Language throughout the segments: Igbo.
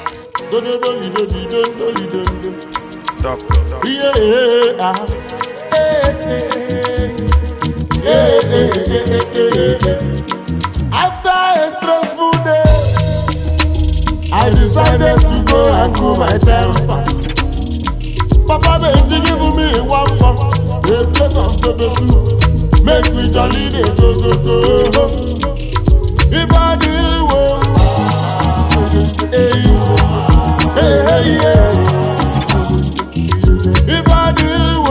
After a stressful day, I decided to go and cool my temper. Papa Benji give me one cup, a plate of pepper soup. Make we jolly dey go. If I do if I do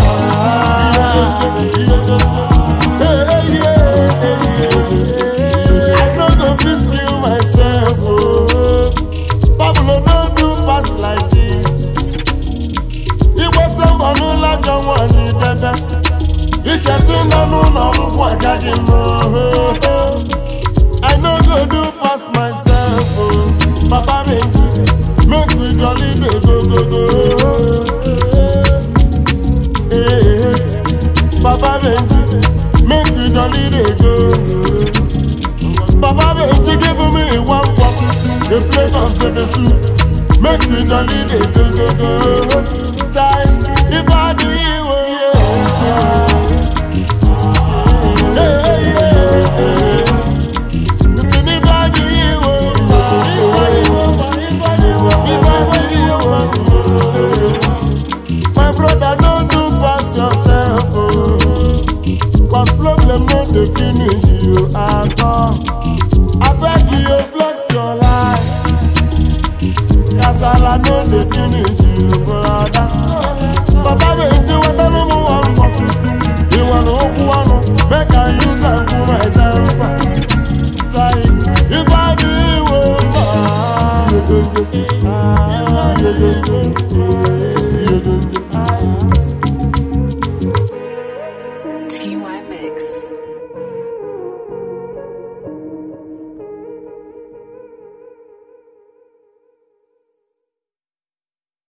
I no go fit kill myself. Pablo don't do pass like this. It was someone who like the one he did. It's a thing no what I can know. I no go do pass myself. Papa Benji, make me jolly dey go. Papa Benji, make me jolly dey go. Papa Benji give me one cup, a plate of pepper soup. Make me jolly dey go. Time if I do you, my brother, don't do pass yourself, cause problem no dey finish you at all. I beg you, flex your life, kasala no dey finish you, brother. Papa Benji, whatever you want, you want to make I use and do my temper. If I do